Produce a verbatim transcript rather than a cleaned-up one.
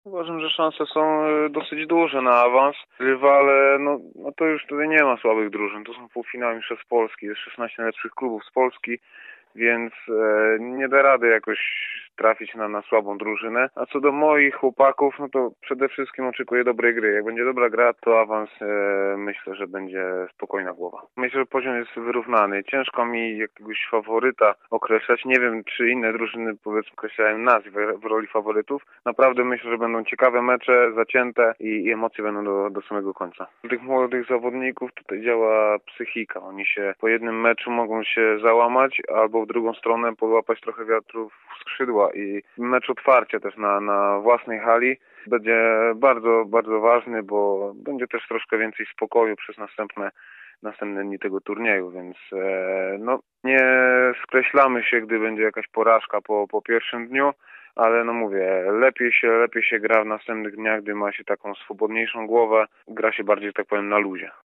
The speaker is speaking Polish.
Uważam, że szanse są e, dosyć duże na awans. Rywale, no, no to już tutaj nie ma słabych drużyn. To są półfinały Mistrzostw Polski. Jest szesnaście najlepszych klubów z Polski, więc e, nie da rady jakoś trafić na, na słabą drużynę. A co do moich chłopaków, no to przede wszystkim oczekuję dobrej gry. Jak będzie dobra gra, to awans e, myślę, że będzie spokojna głowa. Myślę, że poziom jest wyrównany. Ciężko mi jakiegoś faworyta określać. Nie wiem, czy inne drużyny, powiedzmy, określają nas w, w roli faworytów. Naprawdę myślę, że będą ciekawe mecze, zacięte i, i emocje będą do, do samego końca. Dla tych młodych zawodników tutaj działa psychika. Oni się po jednym meczu mogą się załamać albo w drugą stronę podłapać trochę wiatru w skrzydła i mecz otwarcia też na, na własnej hali będzie bardzo, bardzo ważny, bo będzie też troszkę więcej spokoju przez następne następne dni tego turnieju, więc e, no nie skreślamy się, gdy będzie jakaś porażka po, po pierwszym dniu, ale no mówię, lepiej się, lepiej się gra w następnych dniach, gdy ma się taką swobodniejszą głowę, gra się bardziej, tak powiem, na luzie.